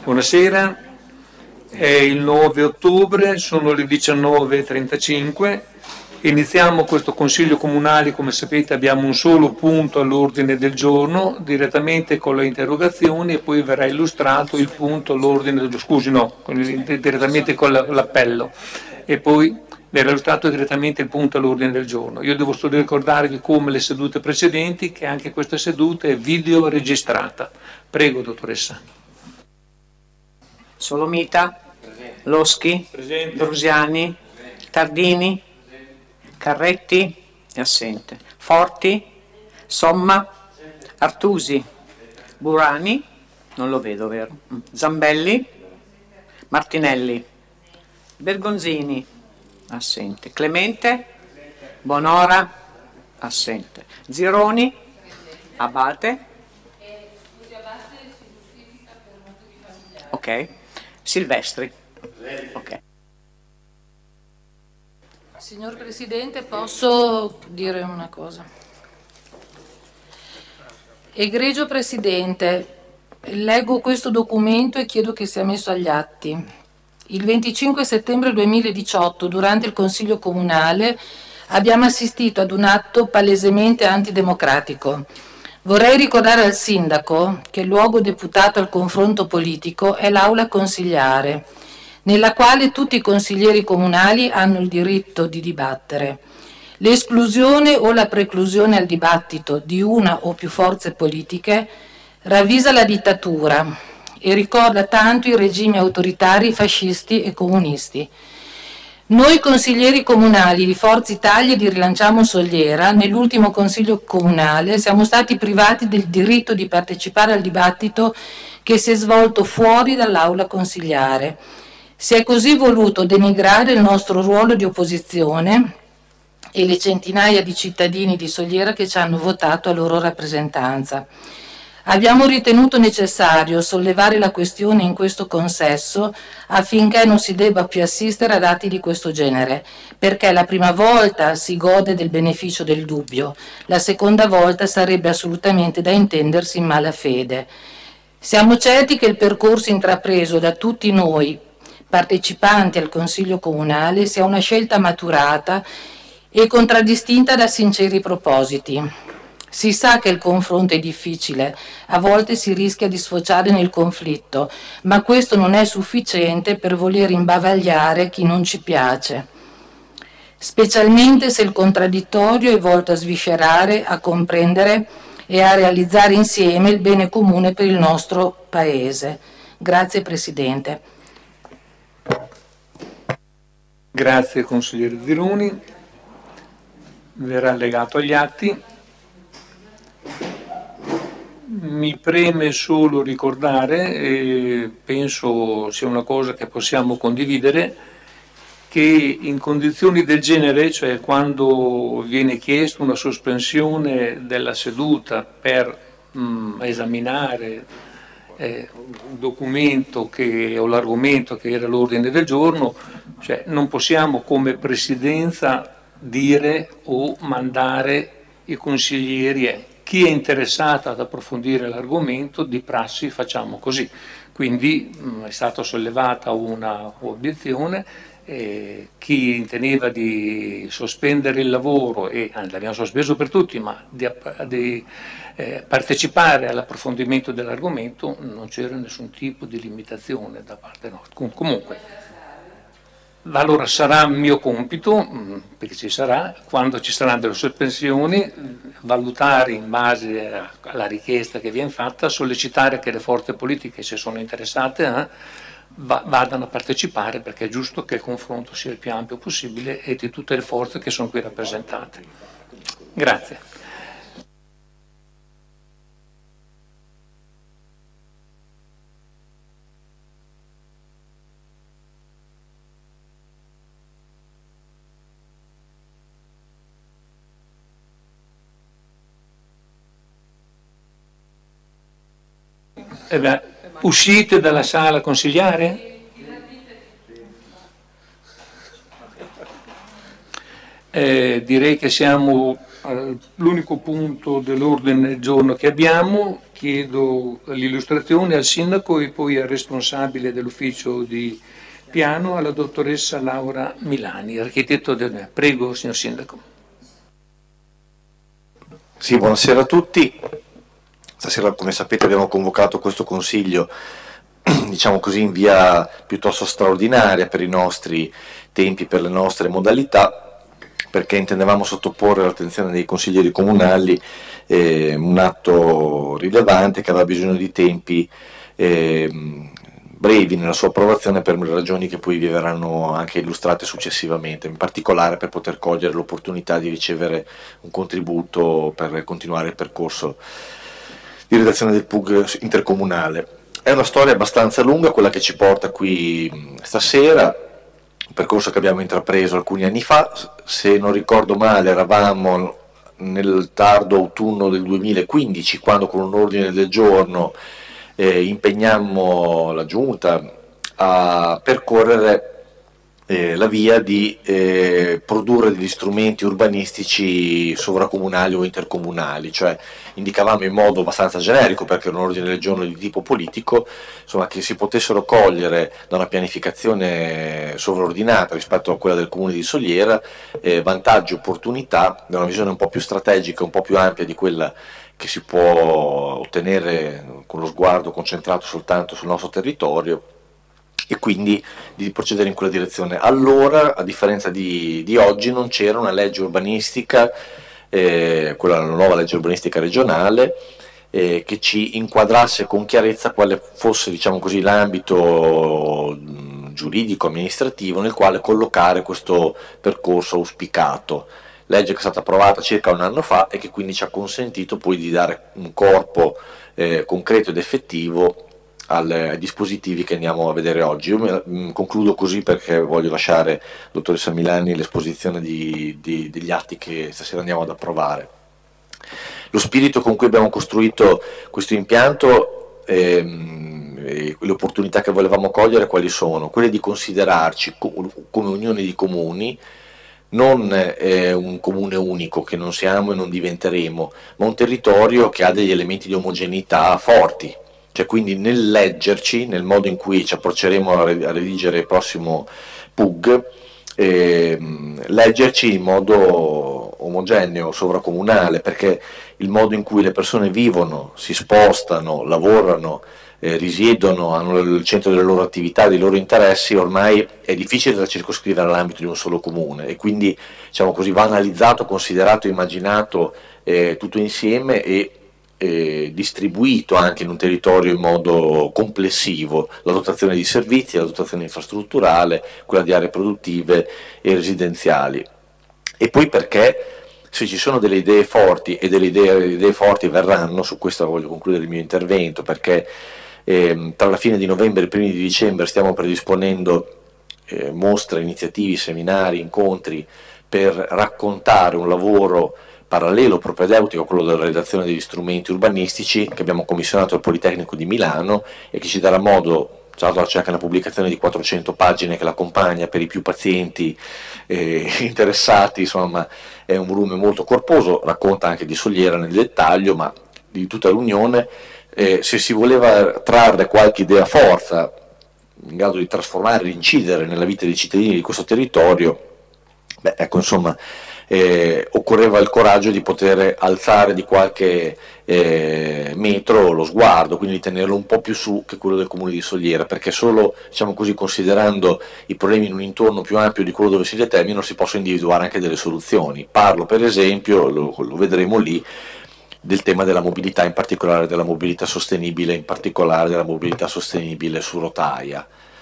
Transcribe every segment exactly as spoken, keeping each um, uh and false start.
Buonasera, è il nove ottobre, sono le diciannove e trentacinque, iniziamo questo Consiglio Comunale. Come sapete abbiamo un solo punto all'ordine del giorno, direttamente con le interrogazioni, e poi verrà illustrato il punto all'ordine del giorno, scusi no, direttamente con l'appello, e poi verrà illustrato direttamente il punto all'ordine del giorno. Io devo solo ricordarvi, come le sedute precedenti, che anche questa seduta è video registrata. Prego, dottoressa. Solomita, Loschi, Presente. Brusiani, Tardini, Carretti, è assente, Forti, Somma, Artusi, Burani, non lo vedo, vero? Zambelli, Martinelli, Bergonzini, assente, Clemente, Bonora, assente, Zironi, Abate, ok, Silvestri. Okay. Signor Presidente, posso dire una cosa? Egregio Presidente, leggo questo documento e chiedo che sia messo agli atti. Il venticinque settembre duemiladiciotto, durante il Consiglio Comunale, abbiamo assistito ad un atto palesemente antidemocratico. Vorrei ricordare al Sindaco che il luogo deputato al confronto politico è l'Aula Consiliare, nella quale tutti i consiglieri comunali hanno il diritto di dibattere. L'esclusione o la preclusione al dibattito di una o più forze politiche ravvisa la dittatura e ricorda tanto i regimi autoritari fascisti e comunisti. Noi consiglieri comunali di Forza Italia e di Rilanciamo Soliera, nell'ultimo Consiglio Comunale, siamo stati privati del diritto di partecipare al dibattito che si è svolto fuori dall'aula consiliare. Si è così voluto denigrare il nostro ruolo di opposizione e le centinaia di cittadini di Soliera che ci hanno votato a loro rappresentanza. Abbiamo ritenuto necessario sollevare la questione in questo consesso affinché non si debba più assistere ad atti di questo genere, perché la prima volta si gode del beneficio del dubbio, la seconda volta sarebbe assolutamente da intendersi in malafede. Siamo certi che il percorso intrapreso da tutti noi, partecipanti al Consiglio Comunale, sia una scelta maturata e contraddistinta da sinceri propositi. Si sa che il confronto è difficile, a volte si rischia di sfociare nel conflitto, ma questo non è sufficiente per voler imbavagliare chi non ci piace, specialmente se il contraddittorio è volto a sviscerare, a comprendere e a realizzare insieme il bene comune per il nostro Paese. Grazie Presidente. Grazie consigliere Zironi, verrà allegato agli atti. Mi preme solo ricordare, e penso sia una cosa che possiamo condividere, che in condizioni del genere, cioè quando viene chiesta una sospensione della seduta per mh, esaminare eh, un documento che, o l'argomento che era all'ordine del giorno, cioè non possiamo come Presidenza dire o mandare i consiglieri eh, chi è interessato ad approfondire l'argomento, di prassi facciamo così. Quindi mh, è stata sollevata una obiezione, eh, chi riteneva di sospendere il lavoro, e eh, l'abbiamo sospeso per tutti, ma di, di eh, partecipare all'approfondimento dell'argomento, non c'era nessun tipo di limitazione da parte nostra. Com- comunque, allora sarà mio compito, perché ci sarà, quando ci saranno delle sospensioni, valutare in base alla richiesta che viene fatta, sollecitare che le forze politiche, se sono interessate, eh, vadano a partecipare, perché è giusto che il confronto sia il più ampio possibile e di tutte le forze che sono qui rappresentate. Grazie. Eh beh, uscite dalla sala consigliare? Eh, direi che siamo all'unico punto dell'ordine del giorno che abbiamo, chiedo l'illustrazione al sindaco e poi al responsabile dell'ufficio di piano, alla dottoressa Laura Milani, architetto del... Prego, signor sindaco. Sì, buonasera a tutti. Stasera, come sapete, abbiamo convocato questo consiglio, diciamo così, in via piuttosto straordinaria per i nostri tempi, per le nostre modalità, perché intendevamo sottoporre all'attenzione dei consiglieri comunali eh, un atto rilevante che aveva bisogno di tempi eh, brevi nella sua approvazione per ragioni che poi vi verranno anche illustrate successivamente, in particolare per poter cogliere l'opportunità di ricevere un contributo per continuare il percorso di redazione del P U G intercomunale. È una storia abbastanza lunga quella che ci porta qui stasera, un percorso che abbiamo intrapreso alcuni anni fa. Se non ricordo male eravamo nel tardo autunno del duemilaquindici, quando con un ordine del giorno eh, impegnammo la Giunta a percorrere eh, la via di eh, produrre degli strumenti urbanistici sovracomunali o intercomunali, cioè indicavamo in modo abbastanza generico, perché era un ordine del giorno di tipo politico, insomma, che si potessero cogliere da una pianificazione sovraordinata rispetto a quella del comune di Soliera eh, vantaggi, opportunità, da una visione un po' più strategica, un po' più ampia di quella che si può ottenere con lo sguardo concentrato soltanto sul nostro territorio, e quindi di procedere in quella direzione. Allora, a differenza di, di oggi, non c'era una legge urbanistica, eh, quella la nuova legge urbanistica regionale, eh, che ci inquadrasse con chiarezza quale fosse, diciamo così, l'ambito giuridico amministrativo nel quale collocare questo percorso auspicato. Legge che è stata approvata circa un anno fa e che quindi ci ha consentito poi di dare un corpo eh, concreto ed effettivo ai dispositivi che andiamo a vedere oggi. Io mi, concludo così, perché voglio lasciare alla dottoressa Milani l'esposizione di, di, degli atti che stasera andiamo ad approvare. Lo spirito con cui abbiamo costruito questo impianto ehm, e le opportunità che volevamo cogliere quali sono? Quelle di considerarci co- come unione di comuni, non eh, un comune unico che non siamo e non diventeremo, ma un territorio che ha degli elementi di omogeneità forti. Cioè, quindi nel leggerci, nel modo in cui ci approcceremo a redigere il prossimo P U G, eh, leggerci in modo omogeneo, sovracomunale, perché il modo in cui le persone vivono, si spostano, lavorano, eh, risiedono, hanno il centro delle loro attività, dei loro interessi, ormai è difficile da circoscrivere all'ambito di un solo comune, e quindi, diciamo così, va analizzato, considerato, immaginato eh, tutto insieme e Eh, distribuito anche in un territorio in modo complessivo, la dotazione di servizi, la dotazione infrastrutturale, quella di aree produttive e residenziali. E poi perché se ci sono delle idee forti, e delle idee, idee forti verranno, su questo voglio concludere il mio intervento, perché eh, tra la fine di novembre e i primi di dicembre stiamo predisponendo eh, mostre, iniziative, seminari, incontri per raccontare un lavoro parallelo, propedeutico a quello della redazione degli strumenti urbanistici che abbiamo commissionato al Politecnico di Milano, e che ci darà modo, tra l'altro c'è anche una pubblicazione di quattrocento pagine che l'accompagna per i più pazienti eh, interessati, insomma è un volume molto corposo, racconta anche di Soliera nel dettaglio, ma di tutta l'Unione. Eh, se si voleva trarre qualche idea forza in grado di trasformare e incidere nella vita dei cittadini di questo territorio, beh, ecco, insomma, Eh, occorreva il coraggio di poter alzare di qualche eh, metro lo sguardo, quindi tenerlo un po' più su che quello del comune di Soliera, perché solo, diciamo così, considerando i problemi in un intorno più ampio di quello dove si determinano, si possono individuare anche delle soluzioni. Parlo per esempio, lo, lo vedremo lì, del tema della mobilità, in particolare della mobilità sostenibile, in particolare della mobilità sostenibile su rotaia,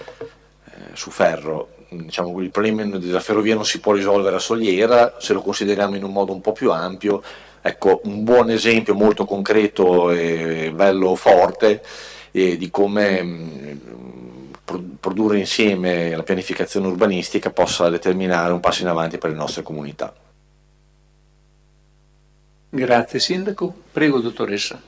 eh, su ferro. Diciamo, il problema della ferrovia non si può risolvere a Soliera, se lo consideriamo in un modo un po' più ampio. Ecco, un buon esempio molto concreto e bello forte eh, di come mh, produrre insieme la pianificazione urbanistica possa determinare un passo in avanti per le nostre comunità. Grazie Sindaco. Prego dottoressa.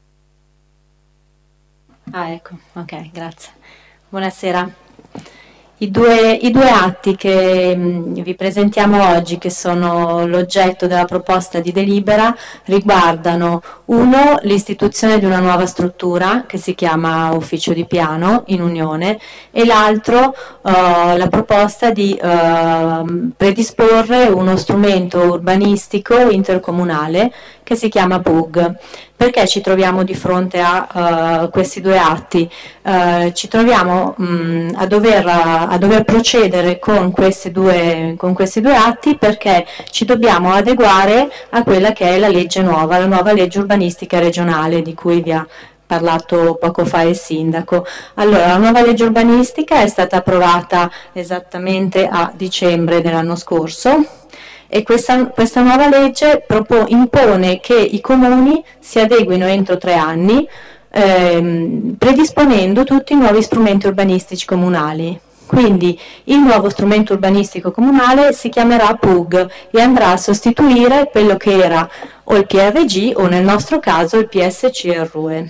Ah, ecco, ok, grazie. Buonasera. I due, I due atti che mh, vi presentiamo oggi, che sono l'oggetto della proposta di delibera, riguardano uno l'istituzione di una nuova struttura che si chiama Ufficio di Piano in Unione e l'altro uh, la proposta di uh, predisporre uno strumento urbanistico intercomunale che si chiama P U G. Perché ci troviamo di fronte a uh, questi due atti? Uh, ci troviamo mh, a, dover, a dover procedere con questi, due, con questi due atti perché ci dobbiamo adeguare a quella che è la legge nuova, la nuova legge urbanistica regionale di cui vi ha parlato poco fa il sindaco. Allora, la nuova legge urbanistica è stata approvata esattamente a dicembre dell'anno scorso. E questa, questa nuova legge propone, impone che i comuni si adeguino entro tre anni ehm, predisponendo tutti i nuovi strumenti urbanistici comunali. Quindi il nuovo strumento urbanistico comunale si chiamerà P U G e andrà a sostituire quello che era o il P R G o nel nostro caso il P S C R U E.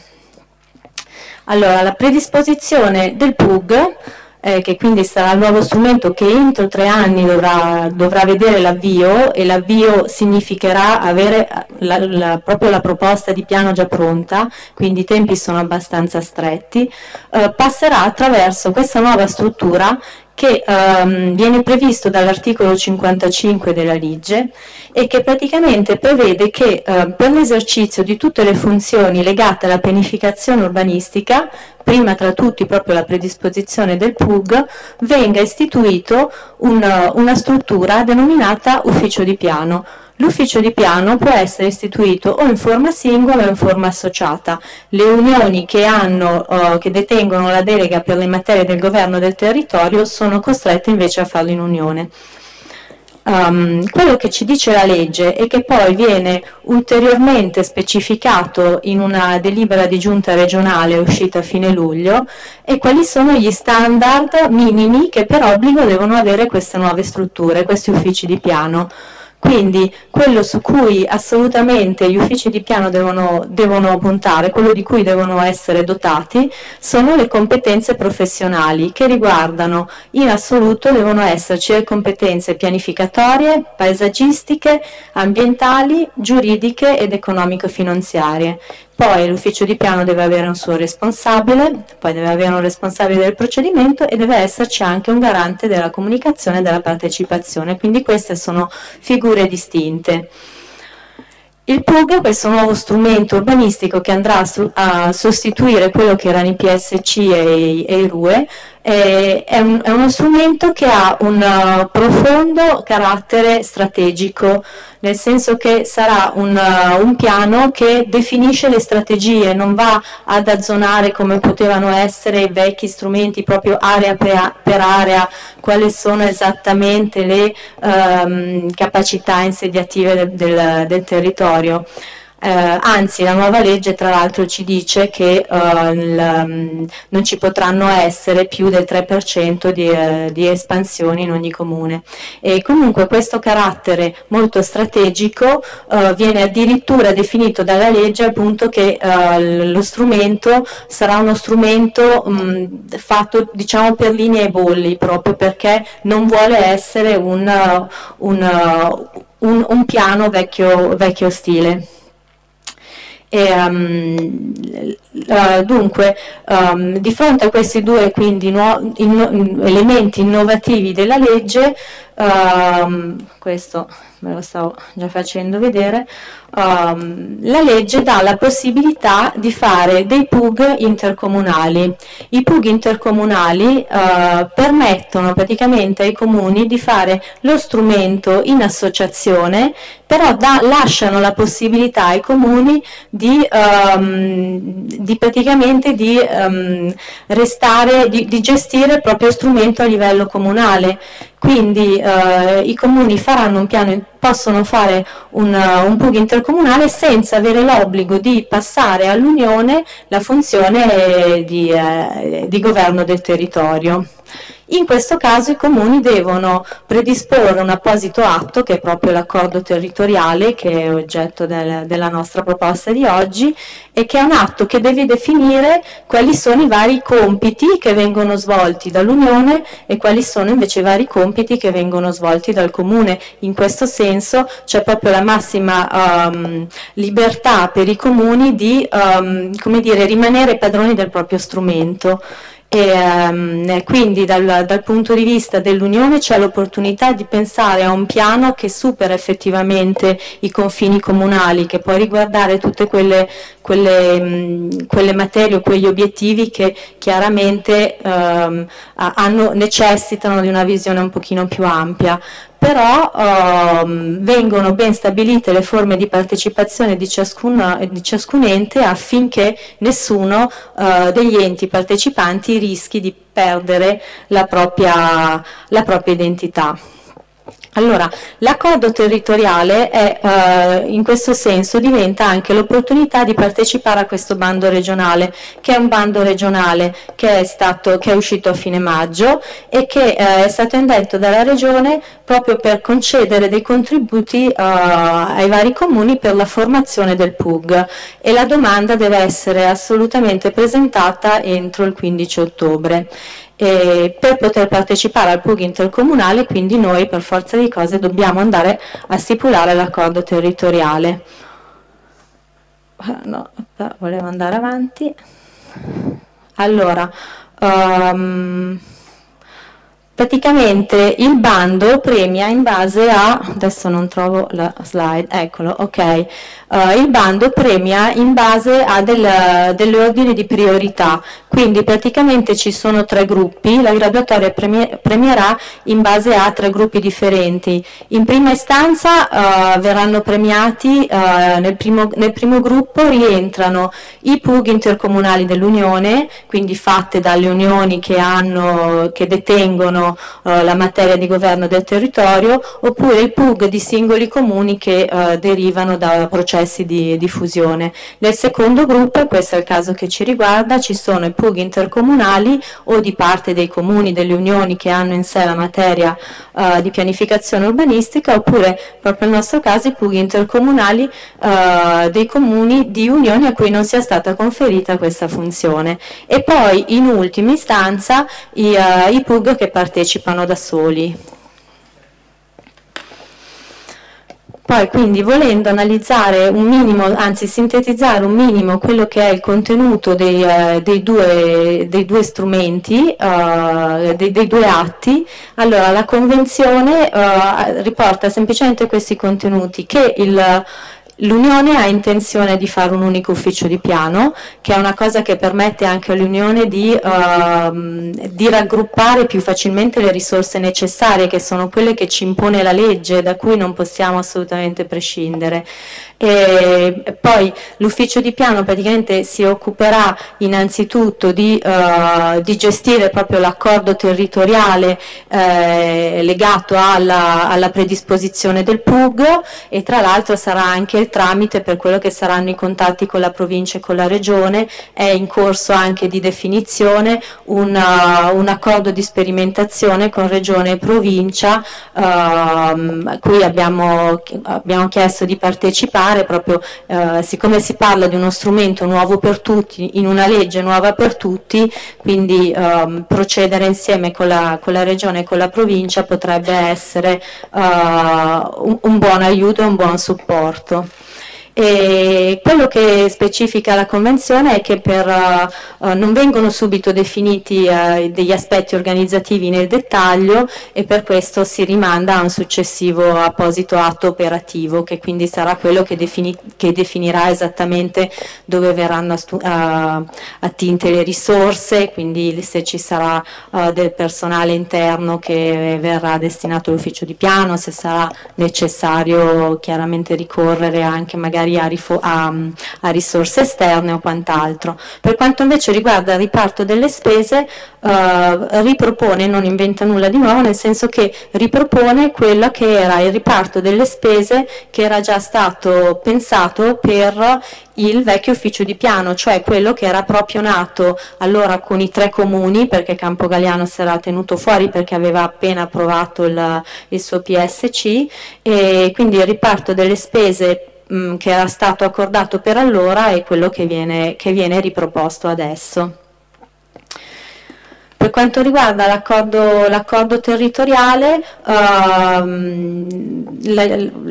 Allora, la predisposizione del P U G, Eh, che quindi sarà il nuovo strumento che entro tre anni dovrà, dovrà vedere l'avvio, e l'avvio significherà avere la, la, proprio la proposta di piano già pronta, quindi i tempi sono abbastanza stretti, eh, passerà attraverso questa nuova struttura che ehm, viene previsto dall'articolo cinquantacinque della legge e che praticamente prevede che eh, per l'esercizio di tutte le funzioni legate alla pianificazione urbanistica, prima tra tutti proprio la predisposizione del P U G, venga istituito un, una struttura denominata ufficio di piano. L'ufficio di piano può essere istituito o in forma singola o in forma associata. Le unioni che, hanno, uh, che detengono la delega per le materie del governo del territorio sono costrette invece a farlo in unione. Um, quello che ci dice la legge e che poi viene ulteriormente specificato in una delibera di giunta regionale uscita a fine luglio è quali sono gli standard minimi che per obbligo devono avere queste nuove strutture, questi uffici di piano. Quindi quello su cui assolutamente gli uffici di piano devono, devono puntare, quello di cui devono essere dotati, sono le competenze professionali che riguardano, in assoluto devono esserci le competenze pianificatorie, paesaggistiche, ambientali, giuridiche ed economico-finanziarie. Poi l'ufficio di piano deve avere un suo responsabile, poi deve avere un responsabile del procedimento e deve esserci anche un garante della comunicazione e della partecipazione, quindi queste sono figure distinte. Il P U G, questo nuovo strumento urbanistico che andrà a sostituire quello che erano i P S C e i, e i R U E, è, è, un, è uno strumento che ha un uh, profondo carattere strategico, nel senso che sarà un, uh, un piano che definisce le strategie, non va ad azzonare come potevano essere i vecchi strumenti proprio area per, per area, quali sono esattamente le um, capacità insediative del, del, del territorio. Eh, anzi, la nuova legge tra l'altro ci dice che eh, il, um, non ci potranno essere più del tre per cento di, eh, di espansioni in ogni comune, e comunque questo carattere molto strategico eh, viene addirittura definito dalla legge, appunto, che eh, lo strumento sarà uno strumento mh, fatto, diciamo, per linee e bolli, proprio perché non vuole essere un, un, un, un piano vecchio, vecchio stile. E, um, uh, dunque um, di fronte a questi due quindi nuo- in- elementi innovativi della legge, um, questo me lo stavo già facendo vedere, um, la legge dà la possibilità di fare dei P U G intercomunali. I P U G intercomunali uh, permettono praticamente ai comuni di fare lo strumento in associazione, però da, lasciano la possibilità ai comuni di, um, di praticamente di um, restare, di, di gestire il proprio strumento a livello comunale. Quindi uh, i comuni faranno un piano, possono fare un, uh, un P U G intercomunale senza avere l'obbligo di passare all'Unione la funzione di, eh, di governo del territorio. In questo caso i comuni devono predisporre un apposito atto, che è proprio l'accordo territoriale, che è oggetto del, della nostra proposta di oggi, e che è un atto che deve definire quali sono i vari compiti che vengono svolti dall'Unione e quali sono invece i vari compiti che vengono svolti dal Comune. In questo senso c'è proprio la massima um, libertà per i comuni di um, come dire, rimanere padroni del proprio strumento. E, um, quindi dal, dal punto di vista dell'Unione c'è l'opportunità di pensare a un piano che supera effettivamente i confini comunali, che può riguardare tutte quelle, quelle, mh, quelle materie o quegli obiettivi che chiaramente um, hanno, necessitano di una visione un pochino più ampia. Però um, vengono ben stabilite le forme di partecipazione di ciascun, di ciascun ente, affinché nessuno uh, degli enti partecipanti rischi di perdere la propria, la propria identità. Allora, l'accordo territoriale è, eh, in questo senso diventa anche l'opportunità di partecipare a questo bando regionale, che è un bando regionale che è, stato, che è uscito a fine maggio e che eh, è stato indetto dalla Regione proprio per concedere dei contributi eh, ai vari comuni per la formazione del P U G, e la domanda deve essere assolutamente presentata entro il quindici ottobre. E per poter partecipare al P U G intercomunale, quindi noi per forza di cose dobbiamo andare a stipulare l'accordo territoriale. No, volevo andare avanti. Allora, um, praticamente il bando premia in base a, adesso non trovo la slide, eccolo, ok, uh, il bando premia in base a del, delle ordini di priorità, quindi praticamente ci sono tre gruppi, la graduatoria premie, premierà in base a tre gruppi differenti. In prima istanza uh, verranno premiati, uh, nel, primo, nel primo gruppo rientrano i P U G intercomunali dell'Unione, quindi fatte dalle unioni che, hanno, che detengono la materia di governo del territorio, oppure il P U G di singoli comuni che eh, derivano da processi di, di fusione. Nel secondo gruppo, e questo è il caso che ci riguarda, ci sono i P U G intercomunali o di parte dei comuni, delle unioni che hanno in sé la materia eh, di pianificazione urbanistica, oppure proprio nel nostro caso i P U G intercomunali eh, dei comuni di unioni a cui non sia stata conferita questa funzione. E poi in ultima istanza i, uh, i P U G che partecipano partecipano da soli. Poi quindi, volendo analizzare un minimo, anzi sintetizzare un minimo quello che è il contenuto dei, eh, dei, due, dei due strumenti, eh, dei, dei due atti, allora la Convenzione eh, riporta semplicemente questi contenuti, che il L'Unione ha intenzione di fare un unico ufficio di piano, che è una cosa che permette anche all'Unione di, uh, di raggruppare più facilmente le risorse necessarie, che sono quelle che ci impone la legge, da cui non possiamo assolutamente prescindere. E poi l'ufficio di piano praticamente si occuperà innanzitutto di, uh, di gestire proprio l'accordo territoriale eh, legato alla, alla predisposizione del P U G, e tra l'altro sarà anche il tramite per quello che saranno i contatti con la provincia e con la regione. È in corso anche di definizione un, uh, un accordo di sperimentazione con regione e provincia, uh, a cui abbiamo, abbiamo chiesto di partecipare, proprio uh, siccome si parla di uno strumento nuovo per tutti, in una legge nuova per tutti, quindi um, procedere insieme con la, con la regione e con la provincia potrebbe essere uh, un, un buon aiuto e un buon supporto. E quello che specifica la Convenzione è che per, uh, non vengono subito definiti uh, degli aspetti organizzativi nel dettaglio, e per questo si rimanda a un successivo apposito atto operativo, che quindi sarà quello che, defini- che definirà esattamente dove verranno astu- uh, attinte le risorse, quindi se ci sarà uh, del personale interno che verrà destinato all'ufficio di piano, se sarà necessario chiaramente ricorrere anche magari magari a, a, a risorse esterne o quant'altro. Per quanto invece riguarda il riparto delle spese, eh, ripropone, non inventa nulla di nuovo, nel senso che ripropone quello che era il riparto delle spese che era già stato pensato per il vecchio ufficio di piano, cioè quello che era proprio nato allora con i tre comuni, perché Campogalliano si era tenuto fuori perché aveva appena approvato il, il suo P S C, e quindi il riparto delle spese mh, che era stato accordato per allora è quello che viene, che viene riproposto adesso. Per quanto riguarda l'accordo, l'accordo territoriale, ehm, la,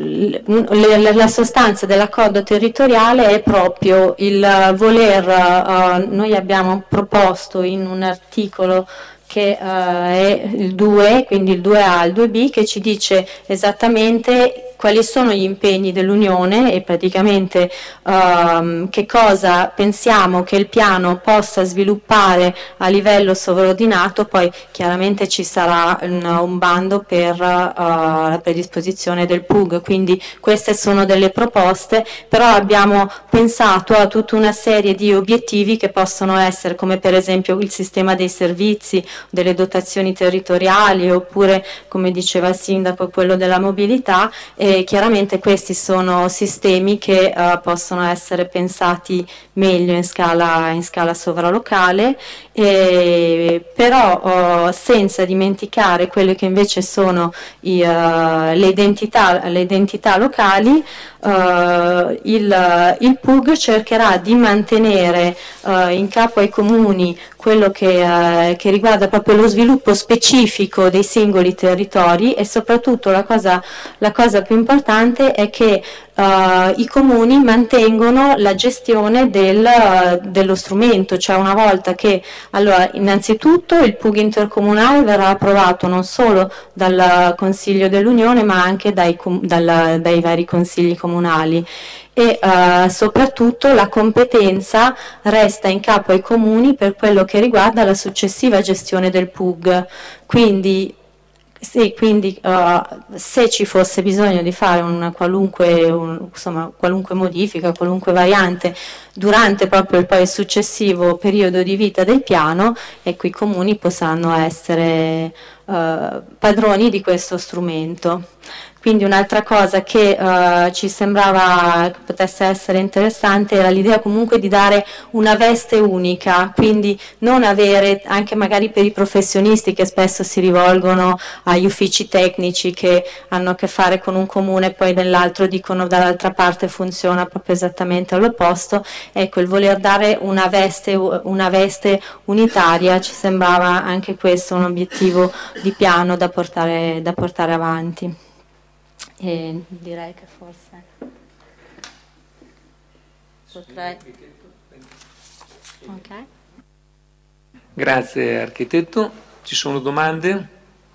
la, la sostanza dell'accordo territoriale è proprio il voler, eh, noi abbiamo proposto in un articolo che uh, è il due, quindi il due A, il due B, che ci dice esattamente quali sono gli impegni dell'Unione e praticamente um, che cosa pensiamo che il piano possa sviluppare a livello sovraordinato. Poi chiaramente ci sarà un, un bando per uh, la predisposizione del P U G, quindi queste sono delle proposte, però abbiamo pensato a tutta una serie di obiettivi che possono essere, come per esempio il sistema dei servizi, delle dotazioni territoriali, oppure come diceva il sindaco quello della mobilità, e chiaramente questi sono sistemi che uh, possono essere pensati meglio in scala, in scala sovralocale, e, però uh, senza dimenticare quelle che invece sono i, uh, le, identità, le identità locali. Uh, il, il P U G cercherà di mantenere uh, in capo ai comuni quello che, uh, che riguarda proprio lo sviluppo specifico dei singoli territori, e soprattutto la cosa, la cosa più importante è che Uh, i comuni mantengono la gestione del, uh, dello strumento, cioè una volta che, allora, innanzitutto il P U G intercomunale verrà approvato non solo dal Consiglio dell'Unione ma anche dai, dal, dai vari consigli comunali, e uh, soprattutto la competenza resta in capo ai comuni per quello che riguarda la successiva gestione del P U G. Quindi Sì, quindi uh, se ci fosse bisogno di fare una qualunque, un, insomma, qualunque modifica, qualunque variante durante proprio il, poi il successivo periodo di vita del piano, ecco, i comuni possano essere uh, padroni di questo strumento. Quindi un'altra cosa che uh, ci sembrava che potesse essere interessante era l'idea comunque di dare una veste unica, quindi non avere, anche magari per i professionisti che spesso si rivolgono agli uffici tecnici che hanno a che fare con un comune e poi nell'altro dicono dall'altra parte funziona proprio esattamente all'opposto, ecco, il voler dare una veste, una veste unitaria ci sembrava anche questo un obiettivo di piano da portare, da portare avanti. E direi che forse potrei. Okay. Grazie architetto. Ci sono domande?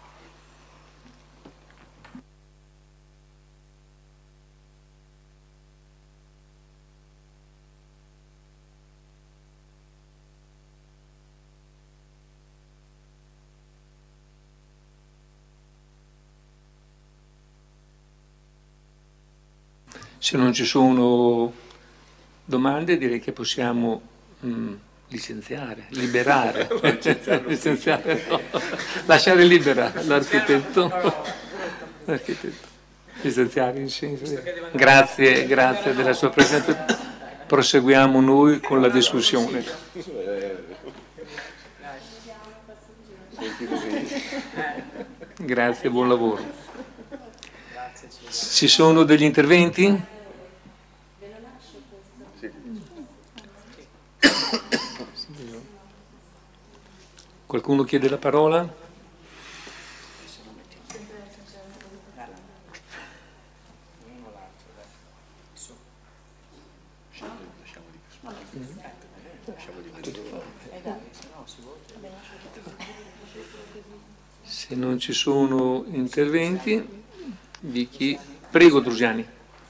Se non ci sono domande direi che possiamo mh, licenziare, liberare, licenziare, no. Lasciare libera l'architetto, l'architetto, licenziare in senso. Grazie, grazie della sua presenza. Proseguiamo noi con la discussione. Grazie, buon lavoro. Ci sono degli interventi? Qualcuno chiede la parola? Se non ci sono interventi, di chi? Prego Drusiani.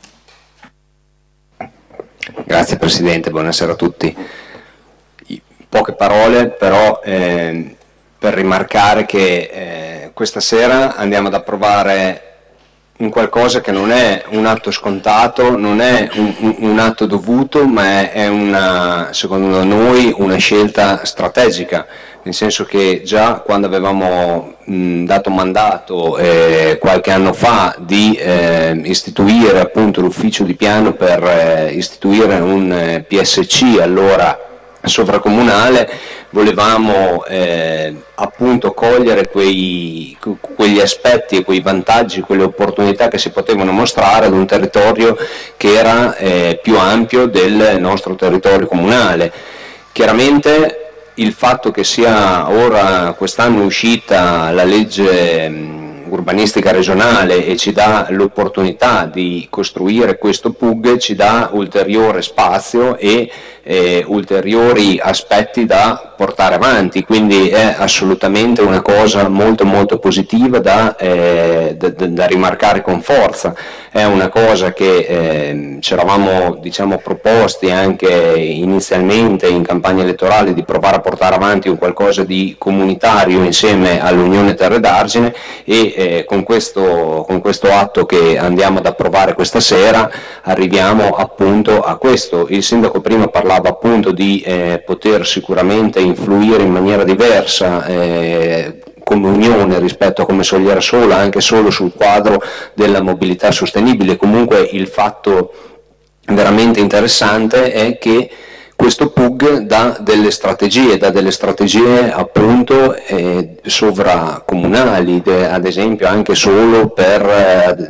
Grazie Presidente, buonasera a tutti. Poche parole però eh, per rimarcare che eh, questa sera andiamo ad approvare un qualcosa che non è un atto scontato, non è un, un, un atto dovuto, ma è, è una, secondo noi una scelta strategica, nel senso che già quando avevamo mh, dato mandato eh, qualche anno fa di eh, istituire appunto l'ufficio di piano per eh, istituire un eh, P S C allora sovracomunale, volevamo eh, appunto cogliere quei, quegli aspetti e quei vantaggi, quelle opportunità che si potevano mostrare ad un territorio che era eh, più ampio del nostro territorio comunale. Chiaramente il fatto che sia ora quest'anno uscita la legge mh, urbanistica regionale e ci dà l'opportunità di costruire questo P U G ci dà ulteriore spazio e eh, ulteriori aspetti da portare avanti, quindi è assolutamente una cosa molto molto positiva da, eh, da, da rimarcare con forza. È una cosa che eh, ci eravamo diciamo proposti anche inizialmente in campagna elettorale di provare a portare avanti un qualcosa di comunitario insieme all'Unione Terre d'Argine e eh, con, questo, con questo atto che andiamo ad approvare questa sera arriviamo appunto a questo. Il sindaco prima parlava appunto di eh, poter sicuramente influire in maniera diversa eh, come Unione rispetto a come Soliera sola, anche solo sul quadro della mobilità sostenibile. Comunque il fatto veramente interessante è che questo P U G dà delle strategie, dà delle strategie appunto eh, sovracomunali, de, ad esempio anche solo per eh,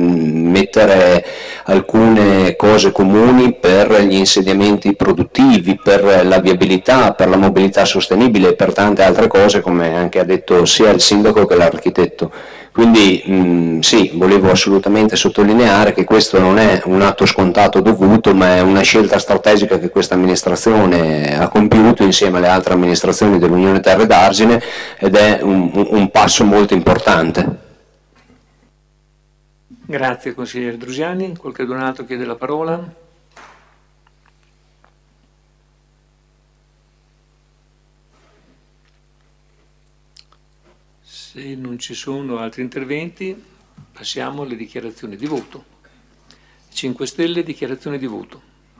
mettere alcune cose comuni per gli insediamenti produttivi, per la viabilità, per la mobilità sostenibile e per tante altre cose, come anche ha detto sia il sindaco che l'architetto. Quindi mh, sì, volevo assolutamente sottolineare che questo non è un atto scontato dovuto, ma è una scelta strategica che questa amministrazione ha compiuto insieme alle altre amministrazioni dell'Unione Terre d'Argine ed è un, un passo molto importante. Grazie consigliere Drusiani. Qualcun altro chiede la parola? Se non ci sono altri interventi, passiamo alle dichiarazioni di voto. cinque Stelle, dichiarazione di voto.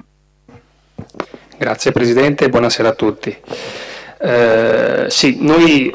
Grazie Presidente e buonasera a tutti. Eh, sì, noi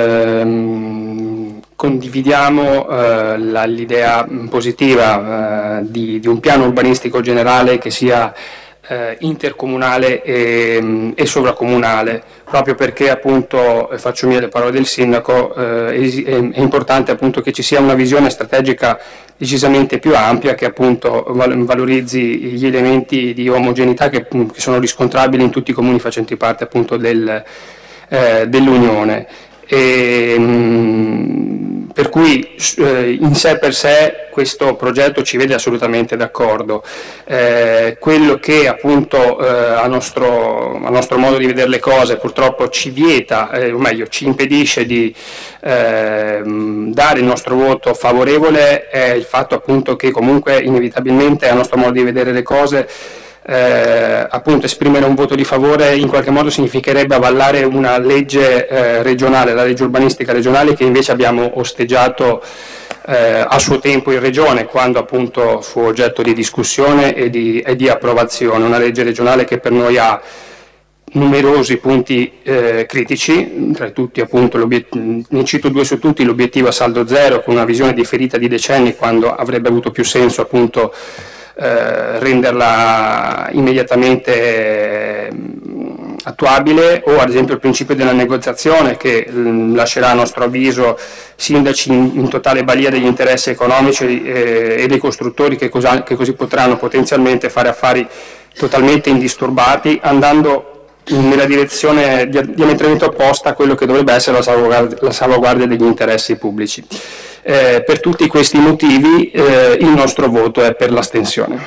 ehm, condividiamo eh, la, l'idea positiva eh, di, di un piano urbanistico generale che sia Eh, intercomunale e, e sovracomunale, proprio perché appunto, eh, faccio mie le parole del sindaco, eh, è, è importante appunto che ci sia una visione strategica decisamente più ampia che appunto val- valorizzi gli elementi di omogeneità che, che sono riscontrabili in tutti i comuni facenti parte appunto del, eh, dell'Unione. E, mh, per cui eh, in sé per sé questo progetto ci vede assolutamente d'accordo. Eh, quello che appunto eh, a, nostro, a nostro modo di vedere le cose purtroppo ci vieta, eh, o meglio ci impedisce di eh, dare il nostro voto favorevole è il fatto appunto che comunque inevitabilmente a nostro modo di vedere le cose Eh, appunto esprimere un voto di favore in qualche modo significherebbe avallare una legge eh, regionale, la legge urbanistica regionale che invece abbiamo osteggiato eh, a suo tempo in regione quando appunto fu oggetto di discussione e di, e di approvazione, una legge regionale che per noi ha numerosi punti eh, critici, tra tutti appunto ne cito due su tutti: l'obiettivo a saldo zero con una visione differita di decenni quando avrebbe avuto più senso appunto Eh, renderla immediatamente eh, attuabile, o ad esempio il principio della negoziazione che mh, lascerà a nostro avviso sindaci in, in totale balia degli interessi economici eh, e dei costruttori che, cosa, che così potranno potenzialmente fare affari totalmente indisturbati, andando nella direzione diametralmente opposta a quello che dovrebbe essere la salvaguardia, la salvaguardia degli interessi pubblici. Eh, per tutti questi motivi eh, il nostro voto è per l'astensione.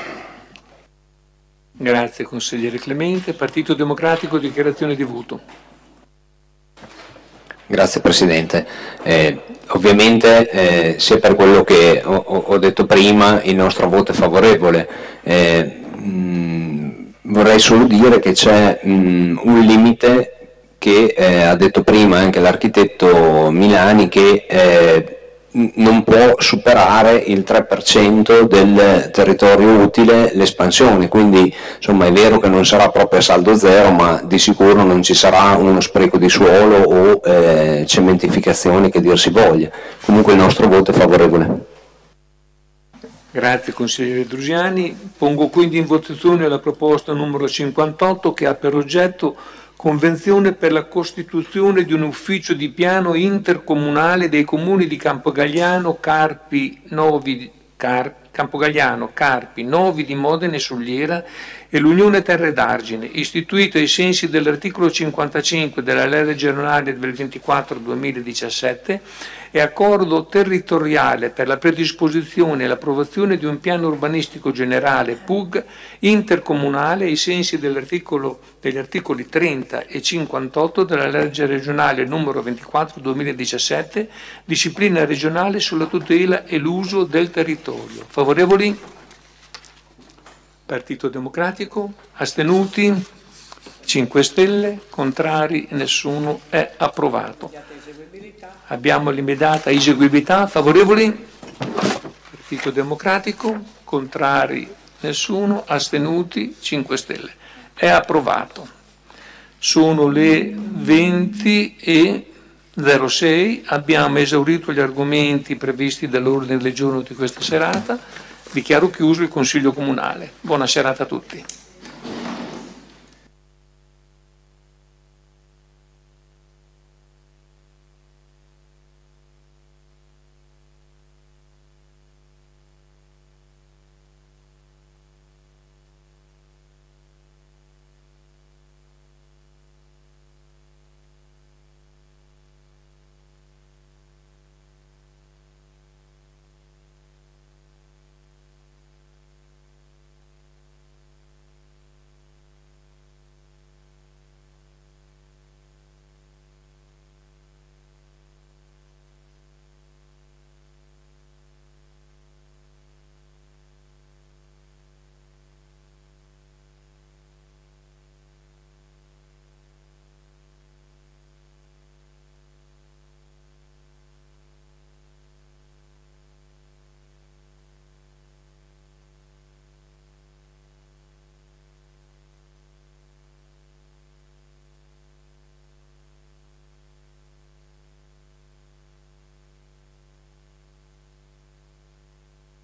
Grazie consigliere Clemente. Partito Democratico, dichiarazione di voto. Grazie Presidente. Eh, ovviamente eh, sia per quello che ho, ho detto prima il nostro voto è favorevole. Eh, mh, vorrei solo dire che c'è mh, un limite che eh, ha detto prima anche l'architetto Milani, che eh, non può superare il tre per cento del territorio utile l'espansione, quindi insomma è vero che non sarà proprio a saldo zero, ma di sicuro non ci sarà uno spreco di suolo o eh, cementificazione che dir si voglia. Comunque il nostro voto è favorevole. Grazie consigliere Drusiani. Pongo quindi in votazione la proposta numero cinquantotto che ha per oggetto Convenzione per la costituzione di un ufficio di piano intercomunale dei comuni di Campogalliano, Carpi, Novi, Car, Campogalliano, Carpi, Novi di Modena e Sugliera e l'Unione Terre d'Argine, istituito ai sensi dell'articolo cinquantacinque della legge regionale del ventiquattro duemiladiciassette e accordo territoriale per la predisposizione e l'approvazione di un piano urbanistico generale P U G intercomunale ai sensi dell'articolo, degli articoli trenta e cinquantotto della legge regionale numero ventiquattro duemiladiciassette, disciplina regionale sulla tutela e l'uso del territorio. Favorevoli? Partito Democratico? Astenuti? cinque Stelle? Contrari? Nessuno? È approvato. Abbiamo l'immediata eseguibilità. Favorevoli? Partito Democratico? Contrari? Nessuno? Astenuti? cinque Stelle. È approvato. Sono le venti e zero sei. Abbiamo esaurito gli argomenti previsti dall'ordine del giorno di questa serata. Dichiaro chiuso il Consiglio Comunale. Buona serata a tutti.